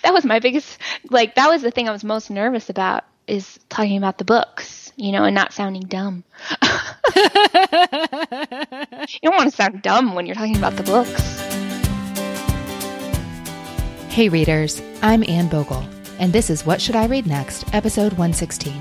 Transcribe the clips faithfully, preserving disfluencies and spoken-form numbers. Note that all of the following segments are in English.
that was my biggest, like, that was the thing I was most nervous about, is talking about the books, you know, and not sounding dumb. You don't want to sound dumb when you're talking about the books. Hey readers, I'm Anne Bogle, and this is What Should I Read Next, episode one sixteen.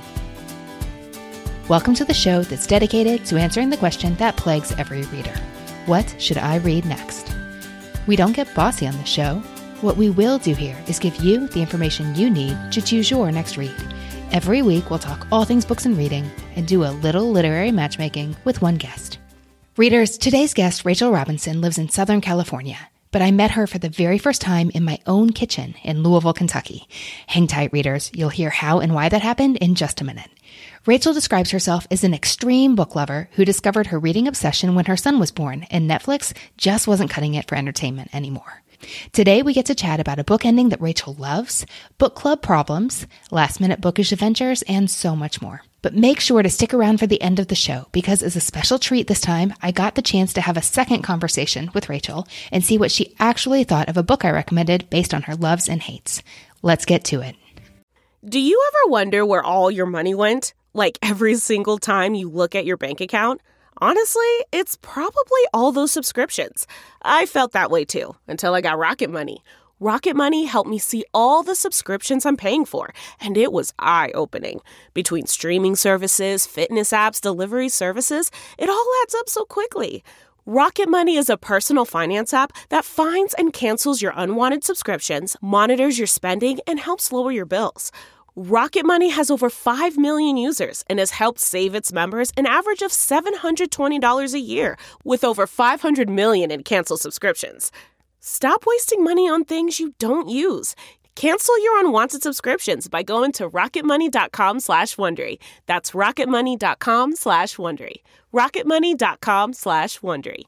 Welcome to the show that's dedicated to answering the question that plagues every reader. What should I read next? We don't get bossy on the show. What we will do here is give you the information you need to choose your next read. Every week, we'll talk all things books and reading and do a little literary matchmaking with one guest. Readers, today's guest, Rachel Robinson, lives in Southern California, but I met her for the very first time in my own kitchen in Louisville, Kentucky. Hang tight, readers. You'll hear how and why that happened in just a minute. Rachel describes herself as an extreme book lover who discovered her reading obsession when her son was born, and Netflix just wasn't cutting it for entertainment anymore. Today, we get to chat about a book ending that Rachel loves, book club problems, last-minute bookish adventures, and so much more. But make sure to stick around for the end of the show, because as a special treat this time, I got the chance to have a second conversation with Rachel and see what she actually thought of a book I recommended based on her loves and hates. Let's get to it. Do you ever wonder where all your money went? Like every single time you look at your bank account? Honestly, it's probably all those subscriptions. I felt that way too, until I got Rocket Money. Rocket Money helped me see all the subscriptions I'm paying for, and it was eye-opening. Between streaming services, fitness apps, delivery services, it all adds up so quickly. Rocket Money is a personal finance app that finds and cancels your unwanted subscriptions, monitors your spending, and helps lower your bills. Rocket Money has over five million users and has helped save its members an average of seven hundred twenty dollars a year, with over five hundred million in canceled subscriptions. Stop wasting money on things you don't use. Cancel your unwanted subscriptions by going to rocketmoney.com slash Wondery. That's rocketmoney.com slash Wondery. rocketmoney.com slash Wondery.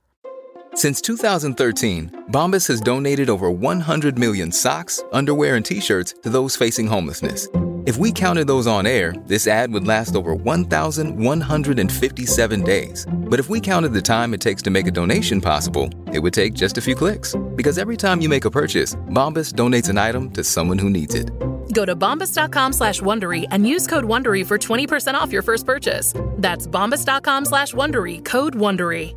Since two thousand thirteen, Bombas has donated over one hundred million socks, underwear, and T-shirts to those facing homelessness. If we counted those on air, this ad would last over one thousand one hundred fifty-seven days. But if we counted the time it takes to make a donation possible, it would take just a few clicks. Because every time you make a purchase, Bombas donates an item to someone who needs it. Go to bombas.com slash Wondery and use code Wondery for twenty percent off your first purchase. That's bombas.com slash Wondery, code Wondery.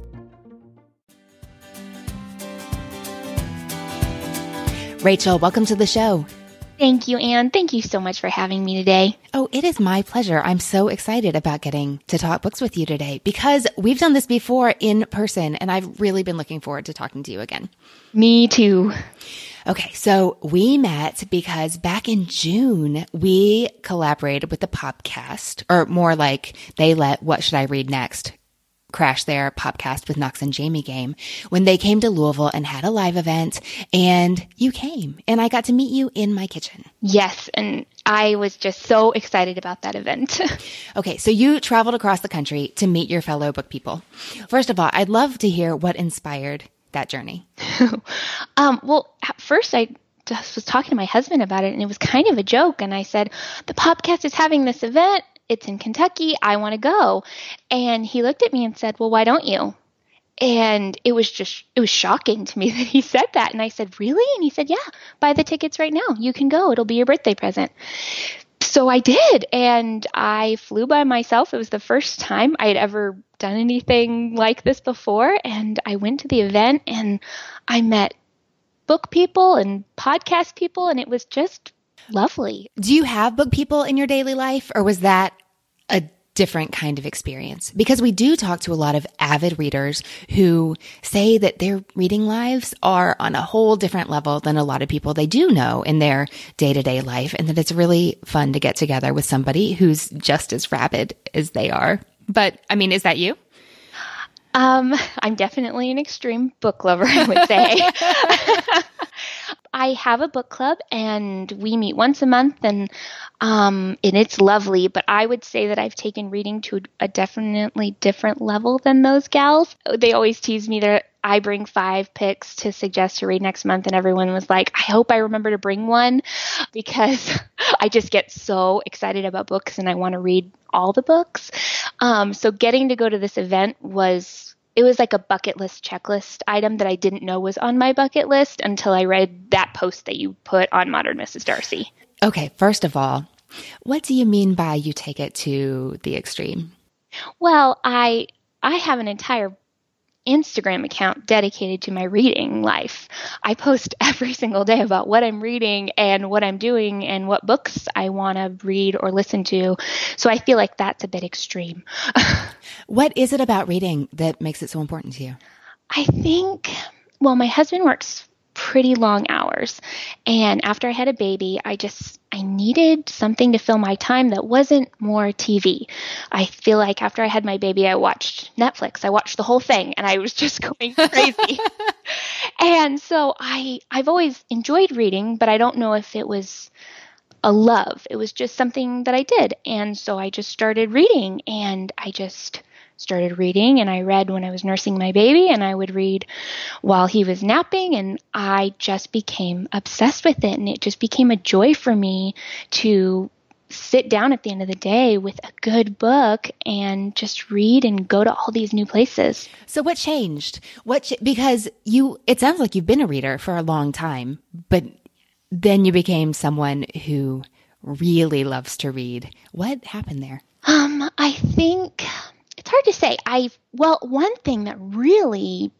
Rachel, welcome to the show. Thank you, Anne. Thank you so much for having me today. Oh, it is my pleasure. I'm so excited about getting to talk books with you today because we've done this before in person, and I've really been looking forward to talking to you again. Me too. Okay, so we met because back in June, we collaborated with the Popcast, or more like they let What Should I Read Next crash their Popcast with Knox and Jamie game when they came to Louisville and had a live event, and you came, and I got to meet you in my kitchen. Yes, and I was just so excited about that event. Okay, so you traveled across the country to meet your fellow book people. First of all, I'd love to hear what inspired that journey. um, well, at first I just was talking to my husband about it, and it was kind of a joke, and I said, the Popcast is having this event. It's in Kentucky. I want to go. And he looked at me and said, well, why don't you? And it was just, it was shocking to me that he said that. And I said, really? And he said, yeah, buy the tickets right now. You can go. It'll be your birthday present. So I did. And I flew by myself. It was the first time I had ever done anything like this before. And I went to the event and I met book people and podcast people. And it was just lovely. Do you have book people in your daily life, or was that a different kind of experience? Because we do talk to a lot of avid readers who say that their reading lives are on a whole different level than a lot of people they do know in their day-to-day life, and that it's really fun to get together with somebody who's just as rabid as they are. But, I mean, is that you? Um, I'm definitely an extreme book lover, I would say. I have a book club, and we meet once a month, and um, and it's lovely. But I would say that I've taken reading to a definitely different level than those gals. They always tease me that I bring five picks to suggest to read next month, and everyone was like, I hope I remember to bring one, because I just get so excited about books, and I want to read all the books. Um, so getting to go to this event was it was like a bucket list checklist item that I didn't know was on my bucket list until I read that post that you put on Modern Missus Darcy. Okay, first of all, what do you mean by you take it to the extreme? Well, I I have an entire Instagram account dedicated to my reading life. I post every single day about what I'm reading and what I'm doing and what books I want to read or listen to. So I feel like that's a bit extreme. What is it about reading that makes it so important to you? I think, well, my husband works pretty long hours. And after I had a baby, I just, I needed something to fill my time that wasn't more T V. I feel like after I had my baby, I watched Netflix. I watched the whole thing and I was just going crazy. And so I, I've always enjoyed reading, but I don't know if it was a love. It was just something that I did. And so I just started reading and I just started reading, and I read when I was nursing my baby, and I would read while he was napping, and I just became obsessed with it, and it just became a joy for me to sit down at the end of the day with a good book and just read and go to all these new places. So what changed? What ch- because you it sounds like you've been a reader for a long time, but then you became someone who really loves to read. What happened there? Um, I think it's hard to say. I well, one thing that really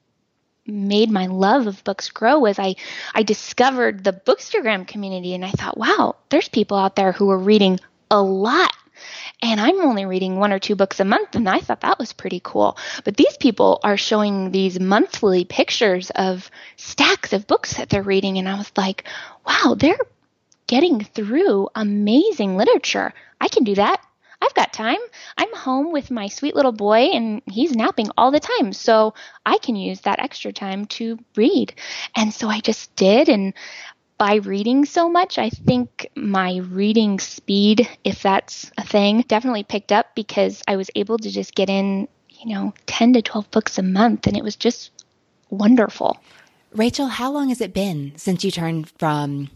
made my love of books grow was I, I discovered the Bookstagram community, and I thought, wow, there's people out there who are reading a lot. And I'm only reading one or two books a month, and I thought that was pretty cool. But these people are showing these monthly pictures of stacks of books that they're reading, and I was like, wow, they're getting through amazing literature. I can do that. I've got time. I'm home with my sweet little boy, and he's napping all the time. So I can use that extra time to read. And so I just did. And by reading so much, I think my reading speed, if that's a thing, definitely picked up because I was able to just get in, you know, ten to twelve books a month. And it was just wonderful. Rachel, how long has it been since you turned from,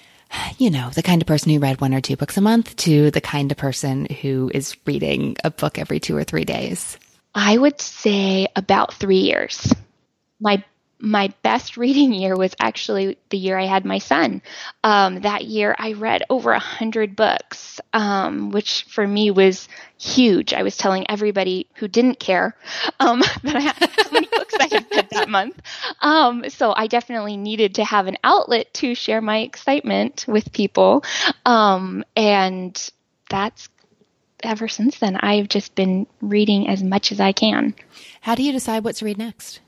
you know, the kind of person who read one or two books a month to the kind of person who is reading a book every two or three days? I would say about three years. My my best reading year was actually the year I had my son. Um, that year I read over a hundred books, um, which for me was huge. I was telling everybody who didn't care um, that I had how many books I had read that month. Um, so I definitely needed to have an outlet to share my excitement with people. Um, and that's ever since then, I've just been reading as much as I can. How do you decide what to read next?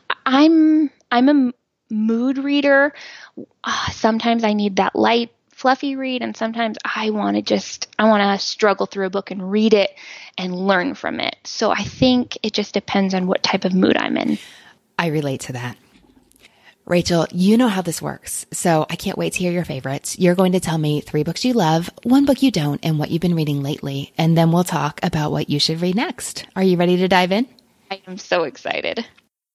I'm I'm a mood reader. Uh, sometimes I need that light, fluffy read, and sometimes I want to just I want to struggle through a book and read it and learn from it. So I think it just depends on what type of mood I'm in. I relate to that. Rachel, you know how this works, so I can't wait to hear your favorites. You're going to tell me three books you love, one book you don't, and what you've been reading lately, and then we'll talk about what you should read next. Are you ready to dive in? I am so excited.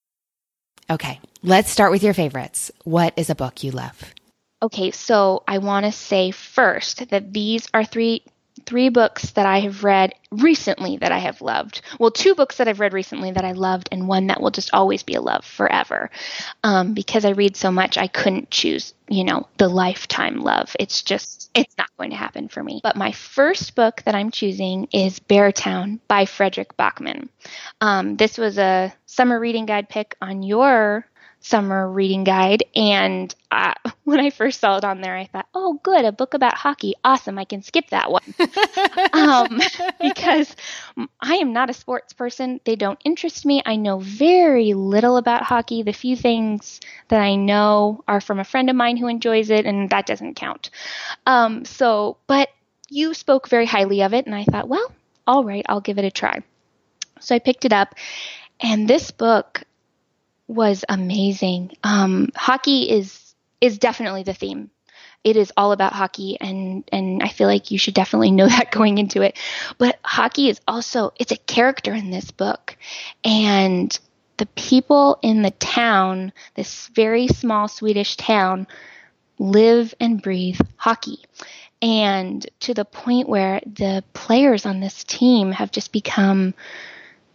Okay, let's start with your favorites. What is a book you love? Okay, so I want to say first that these are three three books that I have read recently that I have loved. Well, two books that I've read recently that I loved, and one that will just always be a love forever. Um, because I read so much, I couldn't choose, you know, the lifetime love. It's just, it's not going to happen for me. But my first book that I'm choosing is Beartown by Fredrik Backman. Um, this was a summer reading guide pick on your summer reading guide. And uh, when I first saw it on there, I thought, oh, good, a book about hockey. Awesome. I can skip that one. um, because I am not a sports person. They don't interest me. I know very little about hockey. The few things that I know are from a friend of mine who enjoys it, and that doesn't count. Um, so, but you spoke very highly of it, and I thought, well, all right, I'll give it a try. So I picked it up, and this book was amazing. Um, hockey is is definitely the theme. It is all about hockey, and and I feel like you should definitely know that going into it. But hockey is also, it's a character in this book. And the people in the town, this very small Swedish town, live and breathe hockey. And to the point where the players on this team have just become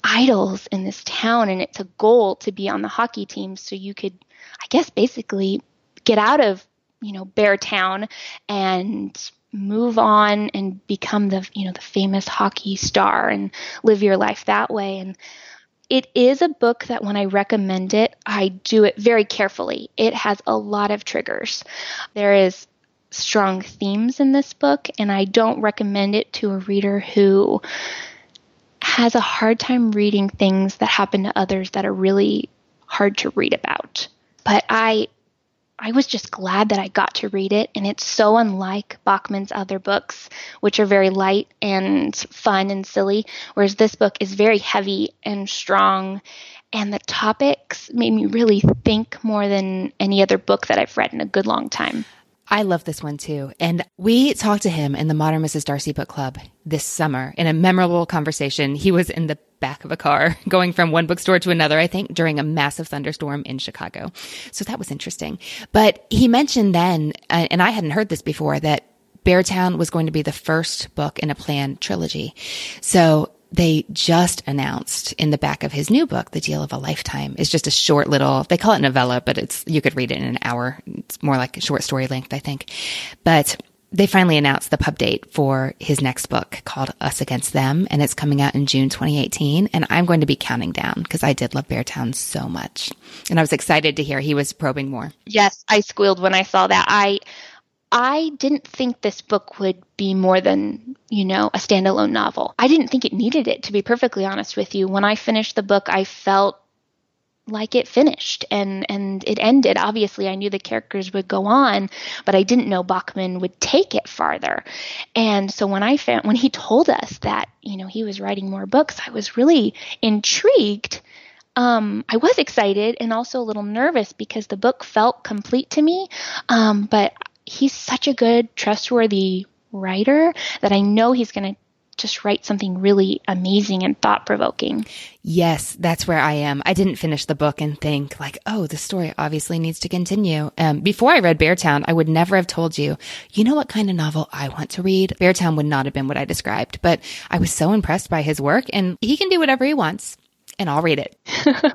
idols in this town, and it's a goal to be on the hockey team so you could, I guess, basically get out of, you know, Beartown and move on and become the, you know, the famous hockey star and live your life that way. And it is a book that when I recommend it, I do it very carefully. It has a lot of triggers. There is strong themes in this book, and I don't recommend it to a reader who has a hard time reading things that happen to others that are really hard to read about. But I I was just glad that I got to read it, and it's so unlike Bachman's other books, which are very light and fun and silly, whereas this book is very heavy and strong, and the topics made me really think more than any other book that I've read in a good long time. I love this one too. And we talked to him in the Modern Missus Darcy book club this summer in a memorable conversation. He was in the back of a car going from one bookstore to another, I think, during a massive thunderstorm in Chicago. So that was interesting. But he mentioned then, uh, and I hadn't heard this before, that Beartown was going to be the first book in a planned trilogy. So they just announced in the back of his new book, The Deal of a Lifetime. It's just a short little, they call it novella, but it's, you could read it in an hour. It's more like a short story length, I think. But they finally announced the pub date for his next book called Us Against Them, and it's coming out in June twenty eighteen. And I'm going to be counting down because I did love Beartown so much. And I was excited to hear he was probing more. Yes, I squealed when I saw that. I I didn't think this book would be more than, you know, a standalone novel. I didn't think it needed it, to be perfectly honest with you. When I finished the book, I felt like it finished and, and it ended. Obviously, I knew the characters would go on, but I didn't know Bachman would take it farther. And so when I found, when he told us that, you know, he was writing more books, I was really intrigued. Um, I was excited and also a little nervous because the book felt complete to me. Um, but he's such a good, trustworthy writer that I know he's going to just write something really amazing and thought-provoking. Yes, that's where I am. I didn't finish the book and think like, oh, the story obviously needs to continue. Um, before I read Beartown, I would never have told you, you know what kind of novel I want to read? Beartown would not have been what I described, but I was so impressed by his work, and he can do whatever he wants, and I'll read it.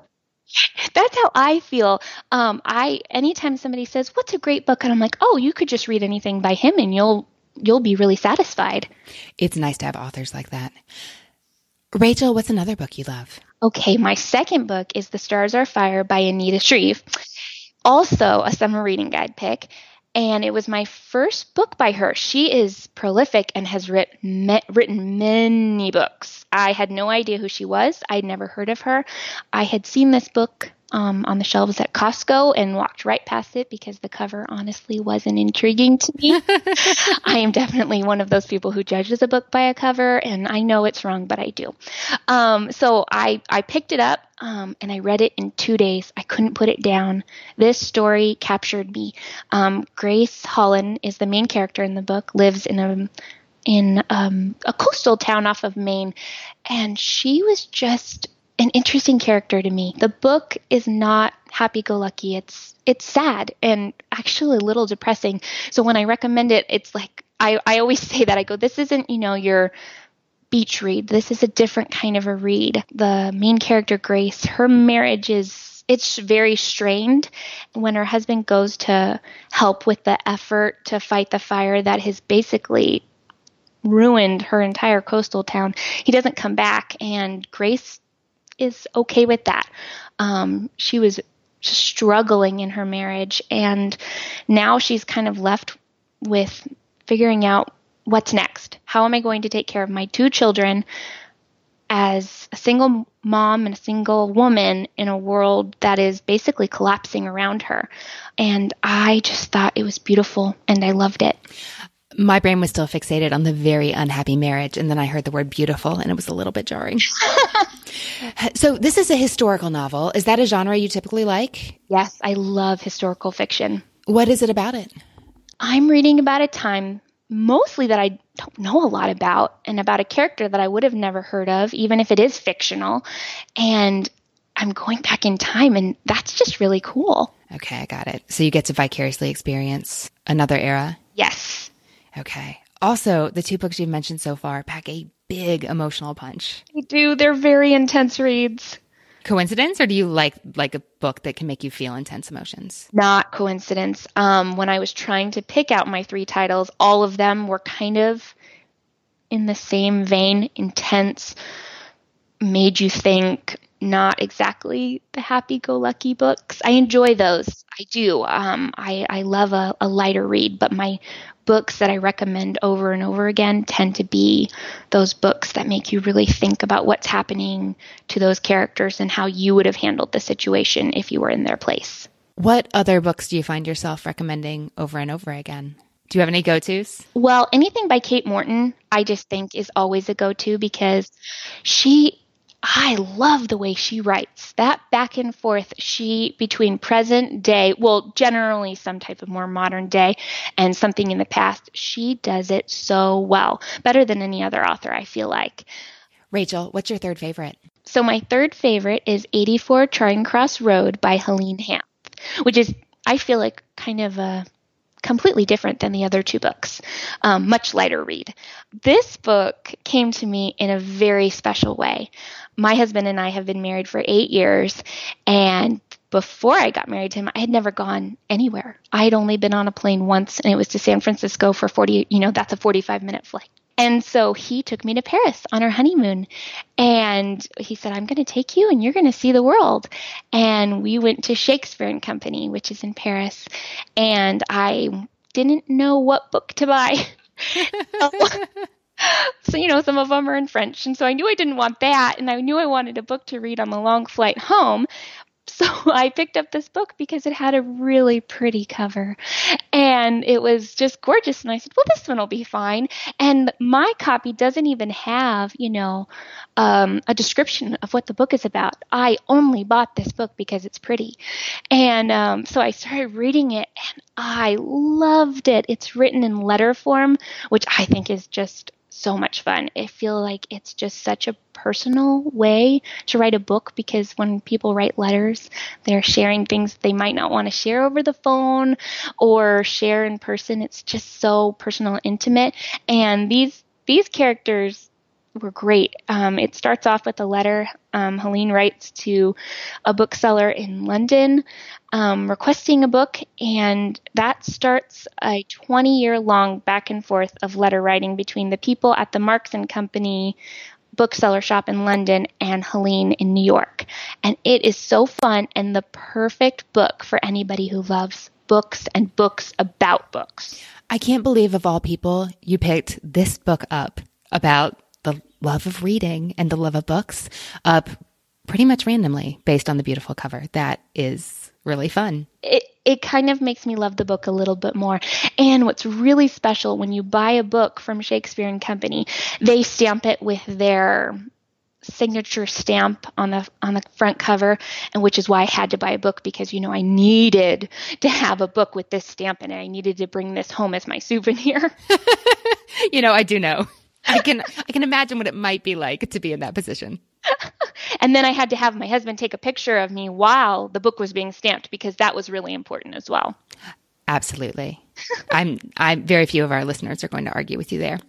That's how I feel. Um, I anytime somebody says, "What's a great book?" and I'm like, "Oh, you could just read anything by him, and you'll you'll be really satisfied." It's nice to have authors like that. Rachel, what's another book you love? Okay, my second book is The Stars Are Fire by Anita Shreve, also a summer reading guide pick. And it was my first book by her. She is prolific and has writ- me- written many books. I had no idea who she was. I'd never heard of her. I had seen this book um, on the shelves at Costco and walked right past it because the cover honestly wasn't intriguing to me. I am definitely one of those people who judges a book by a cover, and I know it's wrong, but I do. Um, so I, I picked it up um, and I read it in two days. I couldn't put it down. This story captured me. Um, Grace Holland is the main character in the book, lives in a in um, a coastal town off of Maine, and she was just an interesting character to me. The book is not happy-go-lucky. It's it's sad and actually a little depressing. So when I recommend it, it's like I, I always say that. I go, this isn't, you know, your beach read. This is a different kind of a read. The main character, Grace, her marriage is it's very strained. When her husband goes to help with the effort to fight the fire that has basically ruined her entire coastal town, he doesn't come back, and Grace is okay with that. Um, she was struggling in her marriage, and now she's kind of left with figuring out what's next. How am I going to take care of my two children as a single mom and a single woman in a world that is basically collapsing around her? And I just thought it was beautiful, and I loved it. My brain was still fixated on the very unhappy marriage, and then I heard the word beautiful, and it was a little bit jarring. So this is a historical novel. Is that a genre you typically like? Yes, I love historical fiction. What is it about it? I'm reading about a time mostly that I don't know a lot about, and about a character that I would have never heard of, even if it is fictional. And I'm going back in time, and that's just really cool. Okay, I got it. So you get to vicariously experience another era? Yes. Okay. Also, the two books you've mentioned so far pack a big emotional punch. They do. They're very intense reads. Coincidence, or do you like like a book that can make you feel intense emotions? Not coincidence. Um, when I was trying to pick out my three titles, all of them were kind of in the same vein, intense, made you think, not exactly the happy-go-lucky books. I enjoy those. I do. Um, I, I love a, a lighter read, but my books that I recommend over and over again tend to be those books that make you really think about what's happening to those characters and how you would have handled the situation if you were in their place. What other books do you find yourself recommending over and over again? Do you have any go-tos? Well, anything by Kate Morton, I just think is always a go-to because she... I love the way she writes. That back and forth, she between present day, well, generally some type of more modern day and something in the past, she does it so well. Better than any other author, I feel like. Rachel, what's your third favorite? So my third favorite is eighty-four Charing Cross Road by Helene Hanff, which is, I feel like, kind of a completely different than the other two books, um, much lighter read. This book came to me in a very special way. My husband and I have been married for eight years, and before I got married to him, I had never gone anywhere. I had only been on a plane once, and it was to San Francisco for forty, you know, that's a forty-five minute flight. And so he took me to Paris on our honeymoon, and he said, I'm going to take you and you're going to see the world. And we went to Shakespeare and Company, which is in Paris, and I didn't know what book to buy. so, so, you know, some of them are in French, and so I knew I didn't want that, and I knew I wanted a book to read on the long flight home. So I picked up this book because it had a really pretty cover and it was just gorgeous. And I said, well, this one will be fine. And my copy doesn't even have, you know, um, a description of what the book is about. I only bought this book because it's pretty. And um, so I started reading it and I loved it. It's written in letter form, which I think is just so much fun. I feel like it's just such a personal way to write a book because when people write letters, they're sharing things they might not want to share over the phone or share in person. It's just so personal and intimate. And these these characters were great. Um, it starts off with a letter um, Helene writes to a bookseller in London um, requesting a book, and that starts a twenty-year-long back and forth of letter writing between the people at the Marks and Company bookseller shop in London and Helene in New York. And it is so fun and the perfect book for anybody who loves books and books about books. I can't believe, of all people, you picked this book up about the love of reading and the love of books up pretty much randomly based on the beautiful cover. That is really fun. It it kind of makes me love the book a little bit more. And what's really special when you buy a book from Shakespeare and Company, they stamp it with their signature stamp on the on the front cover, and which is why I had to buy a book because, you know, I needed to have a book with this stamp in it. I needed to bring this home as my souvenir. You know, I do know. I can I can imagine what it might be like to be in that position. And then I had to have my husband take a picture of me while the book was being stamped because that was really important as well. Absolutely. I'm I'm very few of our listeners are going to argue with you there.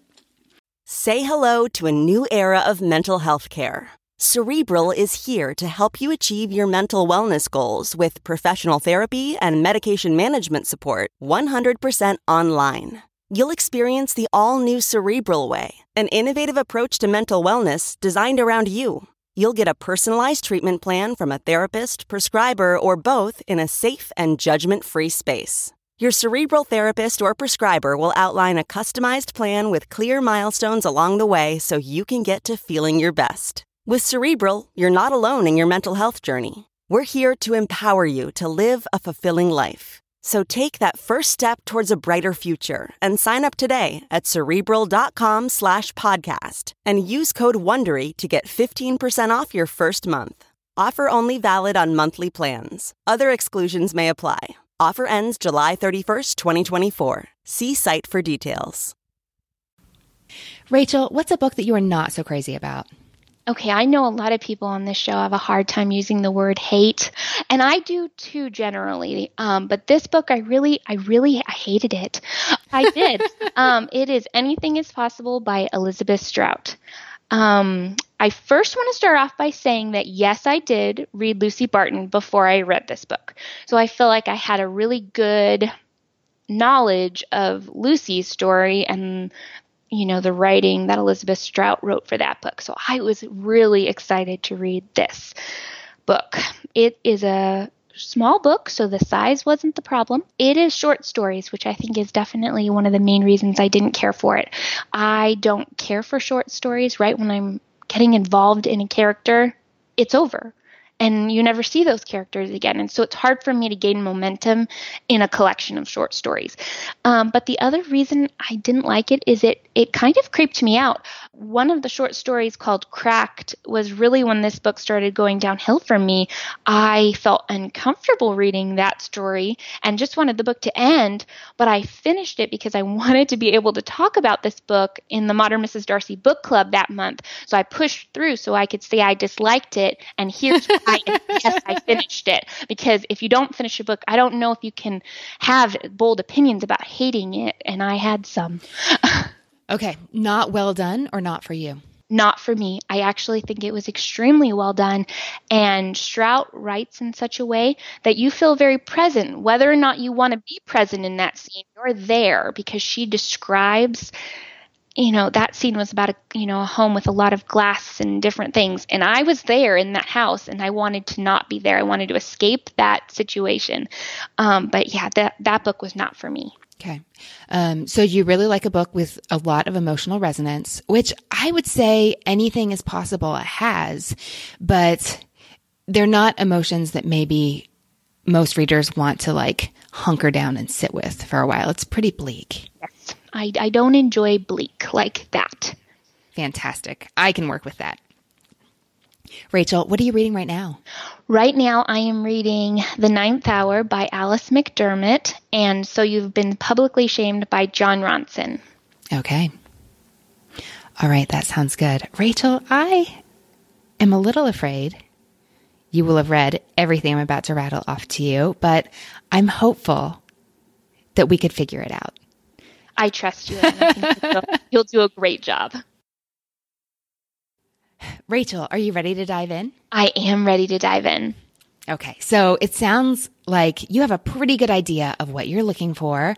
Say hello to a new era of mental health care. Cerebral is here to help you achieve your mental wellness goals with professional therapy and medication management support one hundred percent online. You'll experience the all-new Cerebral Way, an innovative approach to mental wellness designed around you. You'll get a personalized treatment plan from a therapist, prescriber, or both in a safe and judgment-free space. Your Cerebral therapist or prescriber will outline a customized plan with clear milestones along the way so you can get to feeling your best. With Cerebral, you're not alone in your mental health journey. We're here to empower you to live a fulfilling life. So take that first step towards a brighter future and sign up today at Cerebral.com slash podcast and use code WONDERY to get fifteen percent off your first month. Offer only valid on monthly plans. Other exclusions may apply. Offer ends July thirty-first, twenty twenty-four. See site for details. Rachel, what's a book that you are not so crazy about? Okay, I know a lot of people on this show have a hard time using the word hate, and I do too generally. Um, but this book, I really, I really, I hated it. I did. Um, it is Anything is Possible by Elizabeth Strout. Um, I first want to start off by saying that, yes, I did read Lucy Barton before I read this book. So I feel like I had a really good knowledge of Lucy's story and, you know, the writing that Elizabeth Strout wrote for that book. So I was really excited to read this book. It is a small book, so the size wasn't the problem. It is short stories, which I think is definitely one of the main reasons I didn't care for it. I don't care for short stories. Right when I'm getting involved in a character, it's over. And you never see those characters again. And so it's hard for me to gain momentum in a collection of short stories. Um, but the other reason I didn't like it is it it kind of creeped me out. One of the short stories called Cracked was really when this book started going downhill for me. I felt uncomfortable reading that story and just wanted the book to end. But I finished it because I wanted to be able to talk about this book in the Modern Missus Darcy book club that month. So I pushed through so I could say I disliked it. And here's I, yes, I finished it. Because if you don't finish a book, I don't know if you can have bold opinions about hating it. And I had some. Okay. Not well done or not for you? Not for me. I actually think it was extremely well done. And Strout writes in such a way that you feel very present. Whether or not you want to be present in that scene, you're there because she describes, you know, that scene was about a, you know, a home with a lot of glass and different things. And I was there in that house and I wanted to not be there. I wanted to escape that situation. Um, but yeah, that, that book was not for me. Okay. Um, so you really like a book with a lot of emotional resonance, which I would say Anything is Possible has, but they're not emotions that maybe most readers want to like hunker down and sit with for a while. It's pretty bleak. Yes. I, I don't enjoy bleak like that. Fantastic. I can work with that. Rachel, what are you reading right now? Right now, I am reading The Ninth Hour by Alice McDermott, and So You've Been Publicly Shamed by Jon Ronson. Okay. All right, that sounds good. Rachel, I am a little afraid you will have read everything I'm about to rattle off to you, but I'm hopeful that we could figure it out. I trust you, and I think you'll, you'll do a great job. Rachel, are you ready to dive in? I am ready to dive in. Okay, so it sounds like you have a pretty good idea of what you're looking for,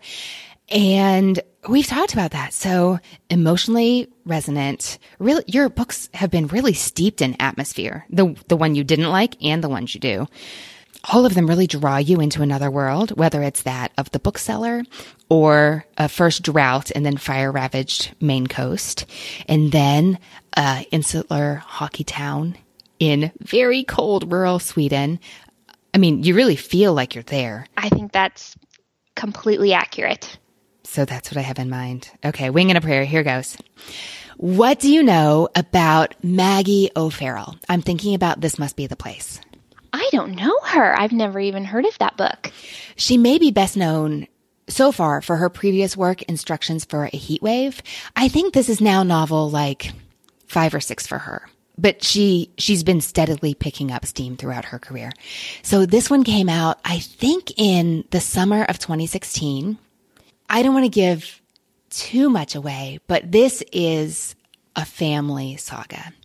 and we've talked about that. So emotionally resonant, really, your books have been really steeped in atmosphere, the the one you didn't like and the ones you do. All of them really draw you into another world, whether it's that of the bookseller or a first drought and then fire-ravaged Maine coast, and then uh, insular hockey town in very cold rural Sweden. I mean, you really feel like you're there. I think that's completely accurate. So that's what I have in mind. Okay, wing and a prayer. Here goes. What do you know about Maggie O'Farrell? I'm thinking about This Must Be the Place. I don't know her. I've never even heard of that book. She may be best known so far for her previous work, Instructions for a Heat Wave. I think this is now novel like five or six for her. But she, she's been steadily picking up steam throughout her career. So this one came out, I think, in the summer of twenty sixteen. I don't want to give too much away, but this is a family saga.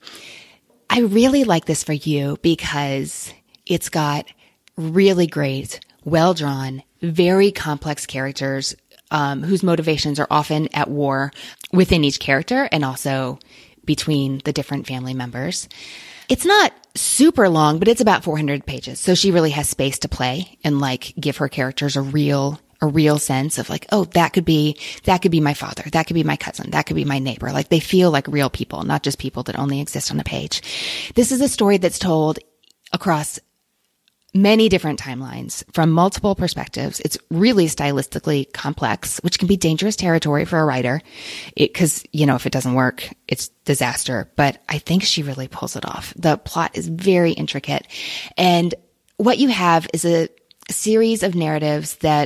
I really like this for you because it's got really great, well-drawn, very complex characters um, whose motivations are often at war within each character and also between the different family members. It's not super long, but it's about four hundred pages. So she really has space to play and like give her characters a real a real sense of like, oh, that could be, that could be my father. That could be my cousin. That could be my neighbor. Like they feel like real people, not just people that only exist on a page. This is a story that's told across many different timelines from multiple perspectives. It's really stylistically complex, which can be dangerous territory for a writer because, you know, if it doesn't work, it's disaster. But I think she really pulls it off. The plot is very intricate. And what you have is a series of narratives that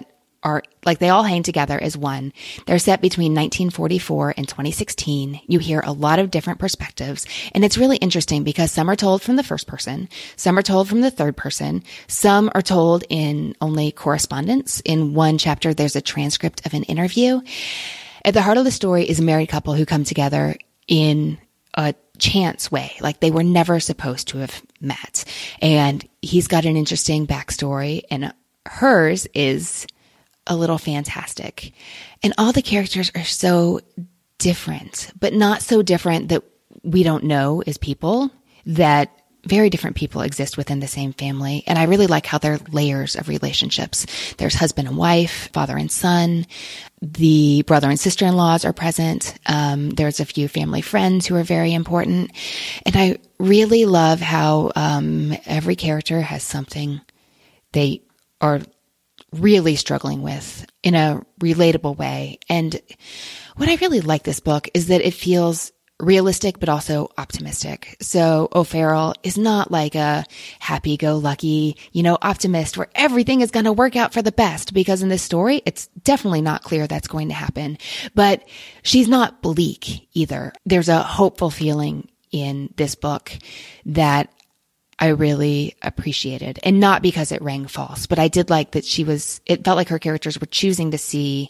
are like they all hang together as one. They're set between nineteen forty-four and twenty sixteen. You hear a lot of different perspectives, and it's really interesting because some are told from the first person, some are told from the third person, some are told in only correspondence. In one chapter, there's a transcript of an interview. At the heart of the story is a married couple who come together in a chance way, like they were never supposed to have met. And he's got an interesting backstory, and hers is a little fantastic. And all the characters are so different, but not so different that we don't know as people, that very different people exist within the same family. And I really like how there are layers of relationships. There's husband and wife, father and son. The brother and sister-in-laws are present. Um, there's a few family friends who are very important. And I really love how um, every character has something they are really struggling with in a relatable way. And what I really like this book is that it feels realistic, but also optimistic. So O'Farrell is not like a happy-go-lucky, you know, optimist where everything is going to work out for the best, because in this story, it's definitely not clear that's going to happen. But she's not bleak either. There's a hopeful feeling in this book that I really appreciated, and not because it rang false, but I did like that she was, it felt like her characters were choosing to see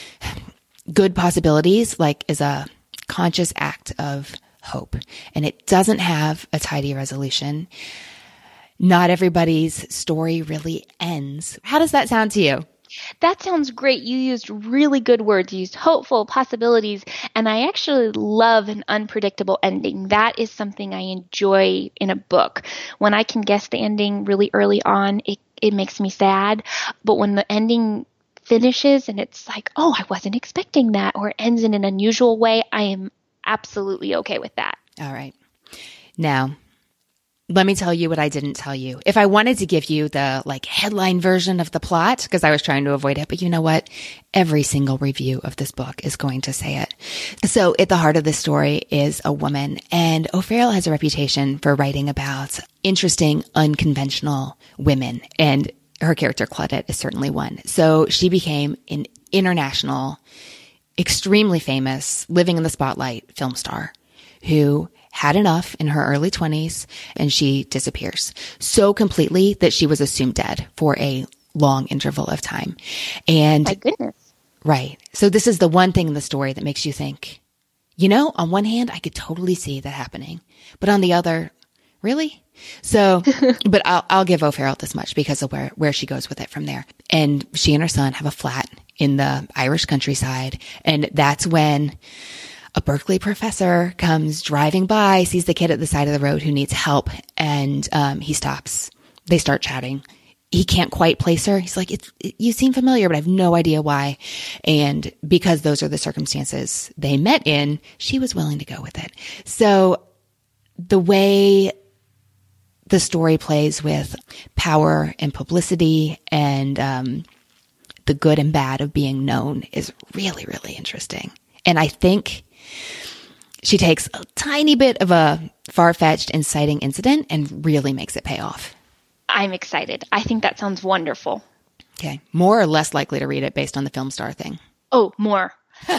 good possibilities, like as a conscious act of hope. And it doesn't have a tidy resolution. Not everybody's story really ends. How does that sound to you? That sounds great. You used really good words. You used hopeful, possibilities, and I actually love an unpredictable ending. That is something I enjoy in a book. When I can guess the ending really early on, it, it makes me sad. But when the ending finishes and it's like, oh, I wasn't expecting that, or ends in an unusual way, I am absolutely okay with that. All right. Now, let me tell you what I didn't tell you. If I wanted to give you the like headline version of the plot, because I was trying to avoid it, but you know what? Every single review of this book is going to say it. So at the heart of this story is a woman, and O'Farrell has a reputation for writing about interesting, unconventional women, and her character Claudette is certainly one. So she became an international, extremely famous, living in the spotlight film star who had enough in her early twenties, and she disappears so completely that she was assumed dead for a long interval of time. And my goodness. Right. So this is the one thing in the story that makes you think, you know, on one hand, I could totally see that happening, but on the other, really? So, but I'll, I'll give O'Farrell this much because of where, where she goes with it from there. And she and her son have a flat in the Irish countryside. And that's when a Berkeley professor comes driving by, sees the kid at the side of the road who needs help, and um, he stops. They start chatting. He can't quite place her. He's like, it's, it, you seem familiar, but I have no idea why. And because those are the circumstances they met in, she was willing to go with it. So the way the story plays with power and publicity and um, the good and bad of being known is really, really interesting. And I think she takes a tiny bit of a far-fetched, inciting incident and really makes it pay off. I'm excited. I think that sounds wonderful. Okay. More or less likely to read it based on the film star thing? Oh, more. Um,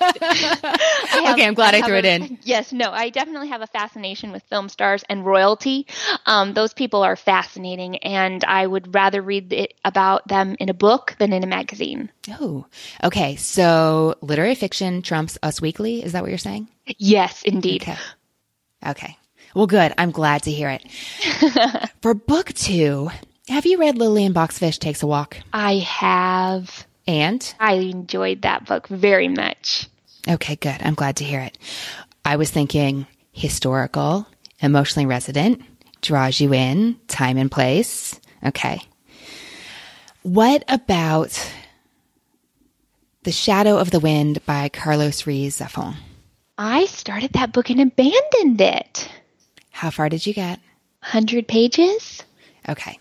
have, okay, I'm glad I, I threw a, it in. Yes, no, I definitely have a fascination with film stars and royalty. Um, those people are fascinating, and I would rather read it about them in a book than in a magazine. Oh, okay. So literary fiction trumps Us Weekly. Is that what you're saying? Yes, indeed. Okay. Okay. Well, good. I'm glad to hear it. For book two, have you read Lillian Boxfish Takes a Walk? I have. And? I enjoyed that book very much. Okay, good. I'm glad to hear it. I was thinking historical, emotionally resonant, draws you in, time and place. Okay. What about The Shadow of the Wind by Carlos Ruiz Zafón? I started that book and abandoned it. How far did you get? one hundred pages. Okay.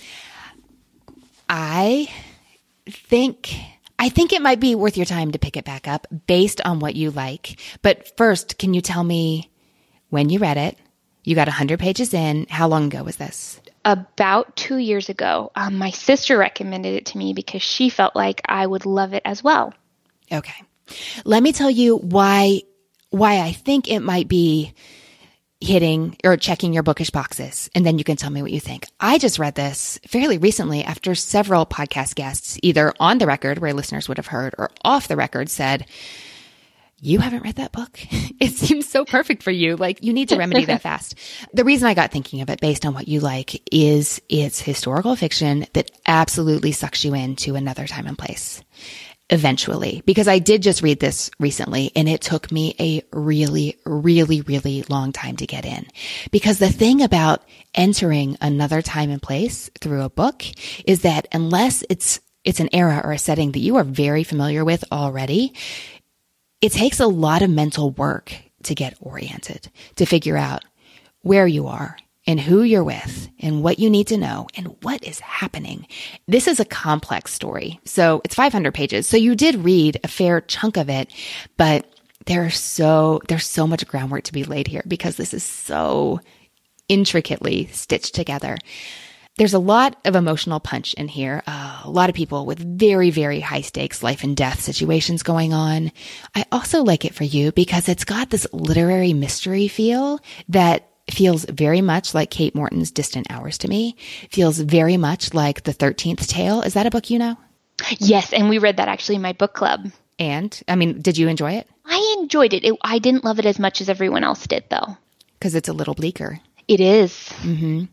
I think I think it might be worth your time to pick it back up based on what you like. But first, can you tell me when you read it? You got one hundred pages in. How long ago was this? about two years ago. Um, my sister recommended it to me because she felt like I would love it as well. Okay. Let me tell you why, why I think it might be hitting or checking your bookish boxes, and then you can tell me what you think. I just read this fairly recently after several podcast guests, either on the record where listeners would have heard or off the record, said, you haven't read that book? It seems so perfect for you. Like, you need to remedy that fast. The reason I got thinking of it based on what you like is it's historical fiction that absolutely sucks you into another time and place. Eventually, because I did just read this recently and it took me a really, really, really long time to get in. Because the thing about entering another time and place through a book is that unless it's, it's an era or a setting that you are very familiar with already, it takes a lot of mental work to get oriented, to figure out where you are and who you're with and what you need to know and what is happening. This is a complex story. So it's five hundred pages. So you did read a fair chunk of it, but there's so, there's so much groundwork to be laid here because this is so intricately stitched together. There's a lot of emotional punch in here. Uh, a lot of people with very, very high stakes life and death situations going on. I also like it for you because it's got this literary mystery feel that feels very much like Kate Morton's Distant Hours to me. Feels very much like The thirteenth Tale. Is that a book you know? Yes, and we read that actually in my book club. And, I mean, did you enjoy it? I enjoyed it. it I didn't love it as much as everyone else did, though. Because it's a little bleaker. It is. Mm-hmm.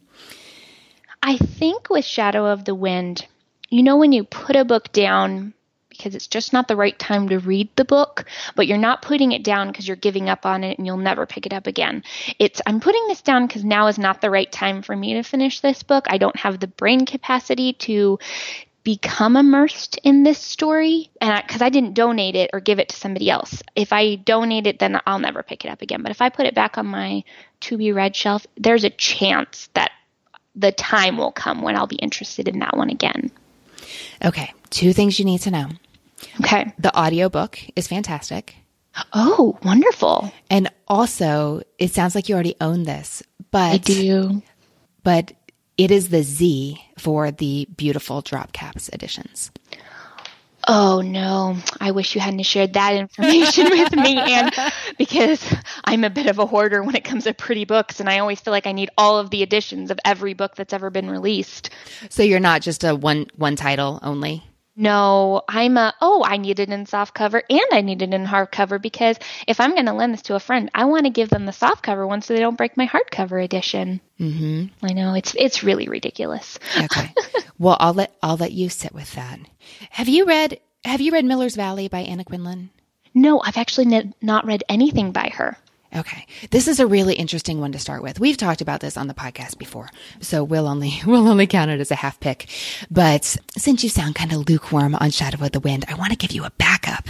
I think with Shadow of the Wind, you know when you put a book down because it's just not the right time to read the book, but you're not putting it down because you're giving up on it and you'll never pick it up again. It's, I'm putting this down because now is not the right time for me to finish this book. I don't have the brain capacity to become immersed in this story, and because I, I didn't donate it or give it to somebody else. If I donate it, then I'll never pick it up again. But if I put it back on my to-be-read shelf, there's a chance that the time will come when I'll be interested in that one again. Okay, two things you need to know. Okay. The audiobook is fantastic. Oh, wonderful. And also, it sounds like you already own this, but I do. But it is the Z for the beautiful drop caps editions. Oh, no. I wish you hadn't shared that information with me, Anne, because I'm a bit of a hoarder when it comes to pretty books, and I always feel like I need all of the editions of every book that's ever been released. So you're not just a one one title only? No, I'm a, oh, I need it in softcover and I need it in hardcover because if I'm going to lend this to a friend, I want to give them the softcover one so they don't break my hardcover edition. Mm-hmm. I know, it's it's really ridiculous. Okay. Well, I'll let I'll let you sit with that. Have you read Have you read Miller's Valley by Anna Quindlen? No, I've actually ne- not read anything by her. Okay. This is a really interesting one to start with. We've talked about this on the podcast before, so we'll only we'll only count it as a half pick. But since you sound kind of lukewarm on Shadow of the Wind, I want to give you a backup.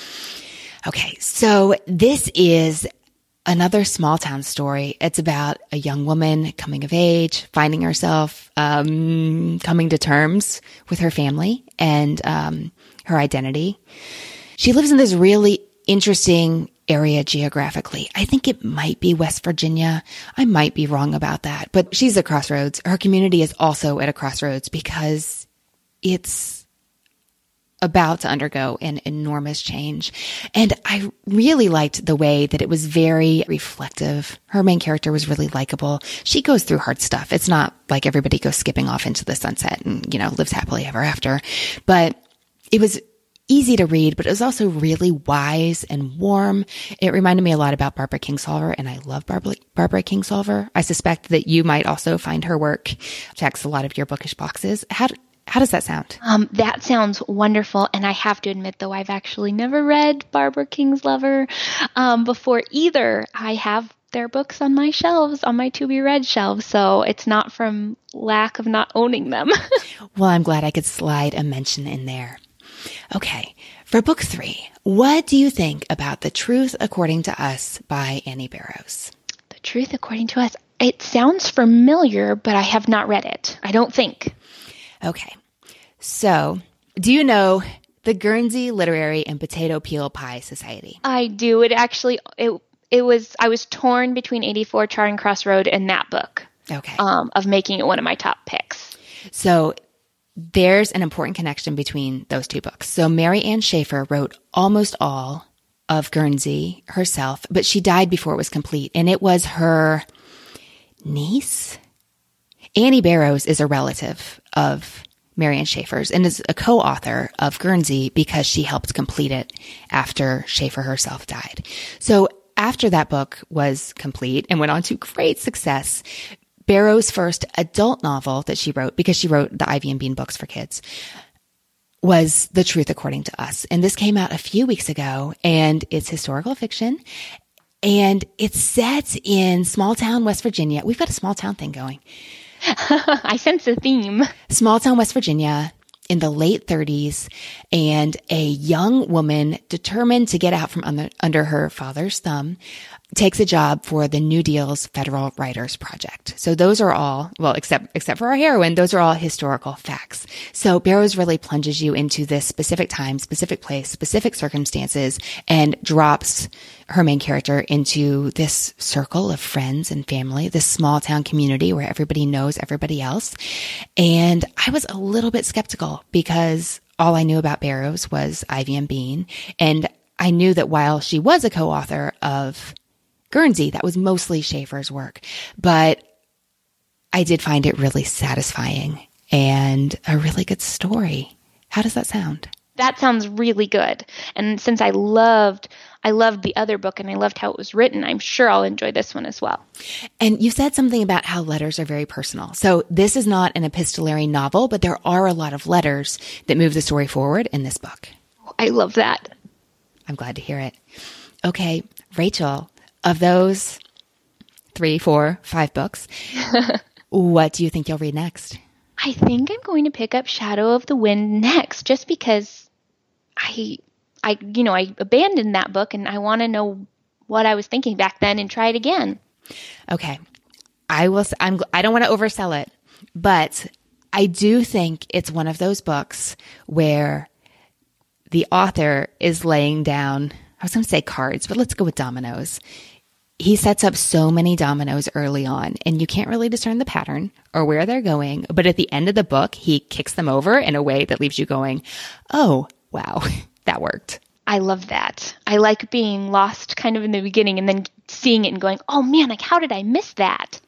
Okay, so this is another small town story. It's about a young woman coming of age, finding herself, um, coming to terms with her family and um, her identity. She lives in this really interesting area geographically. I think it might be West Virginia. I might be wrong about that, but she's at crossroads. Her community is also at a crossroads because it's about to undergo an enormous change. And I really liked the way that it was very reflective. Her main character was really likable. She goes through hard stuff. It's not like everybody goes skipping off into the sunset and, you know, lives happily ever after. But it was easy to read, but it was also really wise and warm. It reminded me a lot about Barbara Kingsolver, and I love Barbara, Barbara Kingsolver. I suspect that you might also find her work checks a lot of your bookish boxes. How how does that sound? Um, that sounds wonderful, and I have to admit, though, I've actually never read Barbara Kingsolver um, before either. I have their books on my shelves, on my to-be-read shelves, so it's not from lack of not owning them. Well, I'm glad I could slide a mention in there. Okay, for book three, what do you think about The Truth According to Us by Annie Barrows? The Truth According to Us. It sounds familiar, but I have not read it. I don't think. Okay, so do you know the Guernsey Literary and Potato Peel Pie Society? I do. It actually, it it was, I was torn between eighty-four Charing Cross Road and that book. okay. um, of making it one of my top picks. So there's an important connection between those two books. So Mary Ann Shaffer wrote almost all of Guernsey herself, but she died before it was complete. And it was her niece. Annie Barrows is a relative of Mary Ann Shaffer's and is a co-author of Guernsey because she helped complete it after Shaffer herself died. So after that book was complete and went on to great success, Barrows' first adult novel that she wrote, because she wrote the Ivy and Bean books for kids, was The Truth According to Us. And this came out a few weeks ago, and it's historical fiction, and it's set in small town West Virginia. We've got a small town thing going. I sense a theme. Small town West Virginia in the late thirties, and a young woman determined to get out from under, under her father's thumb takes a job for the New Deal's Federal Writers Project. So those are all, well, except except for our heroine, those are all historical facts. So Barrows really plunges you into this specific time, specific place, specific circumstances, and drops her main character into this circle of friends and family, this small town community where everybody knows everybody else. And I was a little bit skeptical because all I knew about Barrows was Ivy and Bean. And I knew that while she was a co-author of Guernsey, that was mostly Shaffer's work, but I did find it really satisfying and a really good story. How does that sound? That sounds really good. And since I loved, I loved the other book and I loved how it was written, I'm sure I'll enjoy this one as well. And you said something about how letters are very personal. So this is not an epistolary novel, but there are a lot of letters that move the story forward in this book. I love that. I'm glad to hear it. Okay, Rachel, of those three, four, five books, what do you think you'll read next? I think I'm going to pick up Shadow of the Wind next, just because I, I, you know, I abandoned that book and I want to know what I was thinking back then and try it again. Okay, I will. I'm. I don't want to oversell it, but I do think it's one of those books where the author is laying down, I was going to say cards, but let's go with dominoes. He sets up so many dominoes early on, and you can't really discern the pattern or where they're going. But at the end of the book, he kicks them over in a way that leaves you going, oh, wow, that worked. I love that. I like being lost kind of in the beginning and then seeing it and going, oh man, like how did I miss that?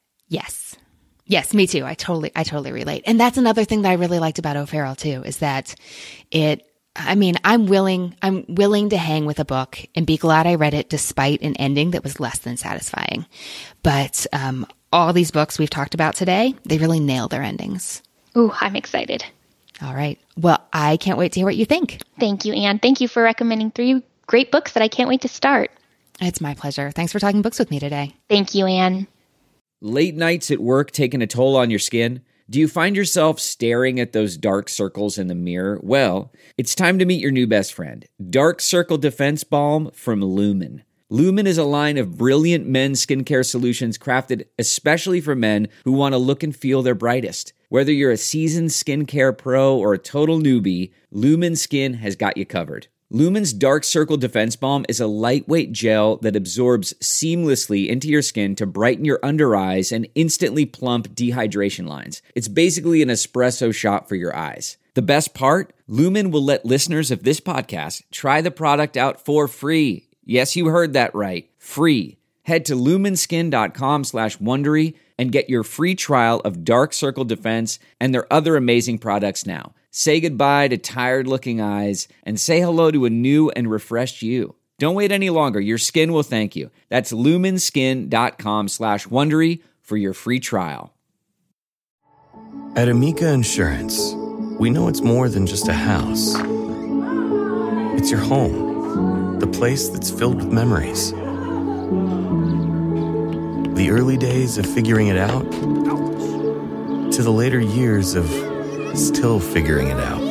Yes. Yes, me too. I totally, I totally relate. And that's another thing that I really liked about O'Farrell too, is that it, I mean, I'm willing, I'm willing to hang with a book and be glad I read it despite an ending that was less than satisfying. But um, all these books we've talked about today, they really nail their endings. Ooh, I'm excited. All right. Well, I can't wait to hear what you think. Thank you, Anne. Thank you for recommending three great books that I can't wait to start. It's my pleasure. Thanks for talking books with me today. Thank you, Anne. Late nights at work taking a toll on your skin? Do you find yourself staring at those dark circles in the mirror? Well, it's time to meet your new best friend, Dark Circle Defense Balm from Lumen. Lumen is a line of brilliant men's skincare solutions crafted especially for men who want to look and feel their brightest. Whether you're a seasoned skincare pro or a total newbie, Lumen Skin has got you covered. Lumen's Dark Circle Defense Balm is a lightweight gel that absorbs seamlessly into your skin to brighten your under eyes and instantly plump dehydration lines. It's basically an espresso shot for your eyes. The best part? Lumen will let listeners of this podcast try the product out for free. Yes, you heard that right. Free. Head to lumenskin.com slash Wondery and get your free trial of Dark Circle Defense and their other amazing products now. Say goodbye to tired-looking eyes and say hello to a new and refreshed you. Don't wait any longer. Your skin will thank you. That's lumenskin.com slash Wondery for your free trial. At Amica Insurance, we know it's more than just a house. It's your home, the place that's filled with memories. The early days of figuring it out to the later years of still figuring it out.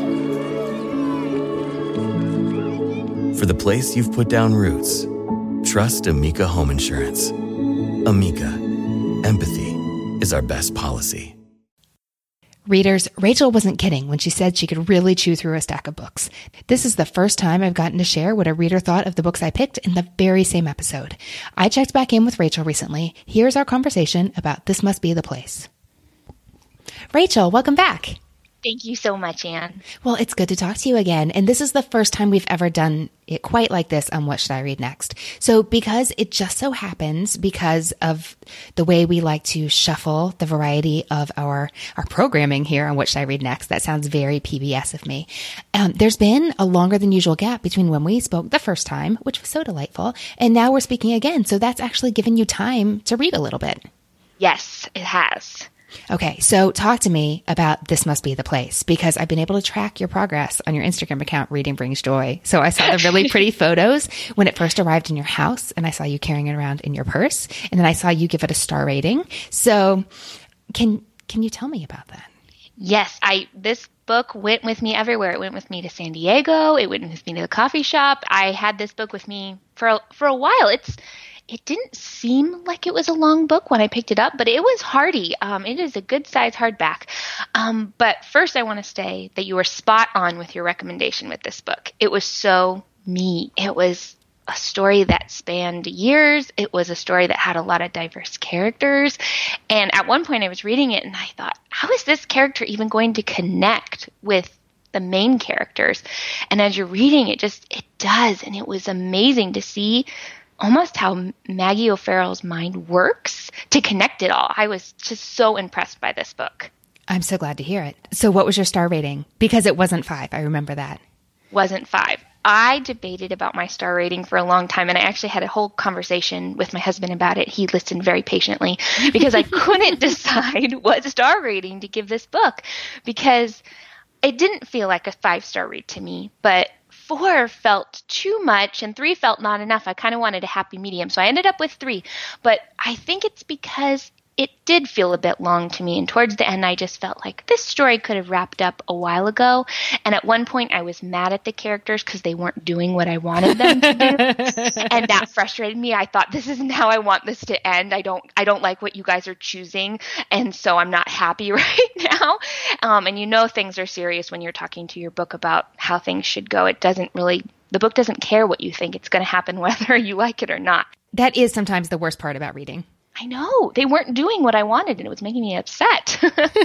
For the place you've put down roots, trust Amica Home Insurance. Amica, empathy is our best policy. Readers, Rachel wasn't kidding when she said she could really chew through a stack of books. This is the first time I've gotten to share what a reader thought of the books I picked in the very same episode. I checked back in with Rachel recently. Here's our conversation about This Must Be the Place. Rachel, welcome back. Thank you so much, Anne. Well, it's good to talk to you again. And this is the first time we've ever done it quite like this on What Should I Read Next? So because it just so happens, because of the way we like to shuffle the variety of our, our programming here on What Should I Read Next, that sounds very P B S of me. Um, there's been a longer than usual gap between when we spoke the first time, which was so delightful, and now we're speaking again. So that's actually given you time to read a little bit. Yes, it has. Okay, so talk to me about This Must Be the Place, because I've been able to track your progress on your Instagram account, Reading Brings Joy. So I saw the really pretty photos when it first arrived in your house, and I saw you carrying it around in your purse, and then I saw you give it a star rating. So can can you tell me about that? Yes, I this book went with me everywhere. It went with me to San Diego. It went with me to the coffee shop. I had this book with me for a, for a while. It's It didn't seem like it was a long book when I picked it up, but it was hardy. Um, it is a good size hardback. Um, but first I want to say that you were spot on with your recommendation with this book. It was so me. It was a story that spanned years. It was a story that had a lot of diverse characters. And at one point I was reading it and I thought, how is this character even going to connect with the main characters? And as you're reading it, just, it does. And it was amazing to see almost how Maggie O'Farrell's mind works to connect it all. I was just so impressed by this book. I'm so glad to hear it. So what was your star rating? Because it wasn't five. I remember that. Wasn't five. I debated about my star rating for a long time, and I actually had a whole conversation with my husband about it. He listened very patiently because I couldn't decide what star rating to give this book, because it didn't feel like a five-star read to me, but four felt too much and three felt not enough. I kind of wanted a happy medium, so I ended up with three. But I think it's because it did feel a bit long to me, and towards the end I just felt like this story could have wrapped up a while ago. And at one point I was mad at the characters because they weren't doing what I wanted them to do, and that frustrated me. I thought, this isn't how I want this to end. I don't I don't like what you guys are choosing, and so I'm not happy right now. Um, and you know things are serious when you're talking to your book about how things should go. It doesn't really the book doesn't care what you think. It's going to happen whether you like it or not. That is sometimes the worst part about reading. I know. They weren't doing what I wanted, and it was making me upset.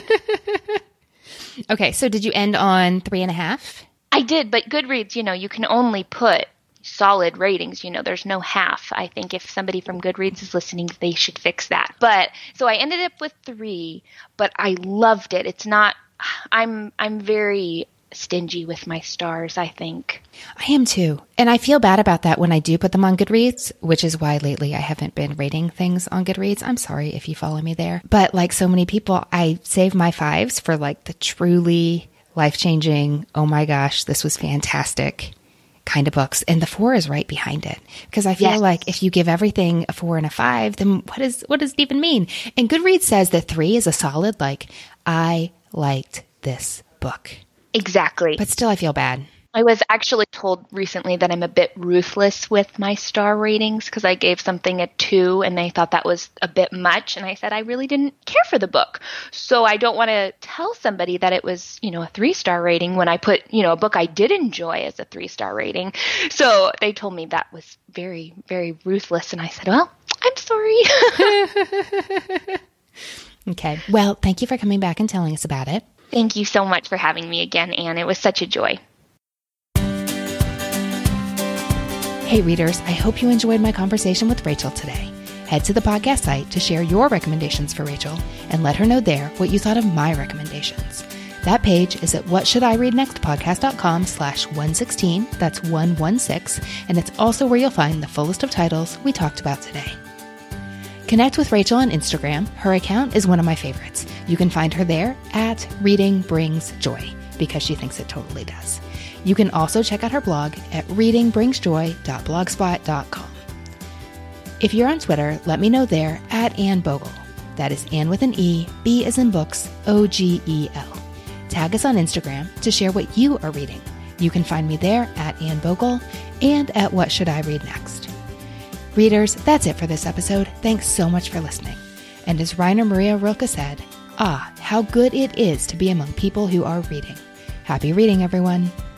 Okay, so did you end on three and a half? I did, but Goodreads, you know, you can only put solid ratings. You know, there's no half. I think if somebody from Goodreads is listening, they should fix that. But so I ended up with three, but I loved it. It's not, I'm, I'm very stingy with my stars, I think. I am too. And I feel bad about that when I do put them on Goodreads, which is why lately I haven't been rating things on Goodreads. I'm sorry if you follow me there. But like so many people, I save my fives for like the truly life-changing, oh my gosh, this was fantastic kind of books. And the four is right behind it. Because I feel yes. like if you give everything a four and a five, then what is what does it even mean? And Goodreads says that three is a solid, like, I liked this book. Exactly. But still, I feel bad. I was actually told recently that I'm a bit ruthless with my star ratings because I gave something a two and they thought that was a bit much. And I said I really didn't care for the book. So I don't want to tell somebody that it was, you know, a three-star rating when I put, you know, a book I did enjoy as a three-star rating. So they told me that was very, very ruthless. And I said, well, I'm sorry. Okay. Well, thank you for coming back and telling us about it. Thank you so much for having me again, Anne. It was such a joy. Hey, readers, I hope you enjoyed my conversation with Rachel today. Head to the podcast site to share your recommendations for Rachel and let her know there what you thought of my recommendations. That page is at whatshouldireadnextpodcast.com slash 116. That's one one six. And it's also where you'll find the full list of titles we talked about today. Connect with Rachel on Instagram. Her account is one of my favorites. You can find her there at Reading Brings Joy because she thinks it totally does. You can also check out her blog at reading brings joy dot blogspot dot com. If you're on Twitter, let me know there at Anne Bogle. That is Anne with an E, B as in books, O G E L. Tag us on Instagram to share what you are reading. You can find me there at Anne Bogle and at What Should I Read Next. Readers, that's it for this episode. Thanks so much for listening. And as Rainer Maria Rilke said, Ah, how good it is to be among people who are reading. Happy reading, everyone.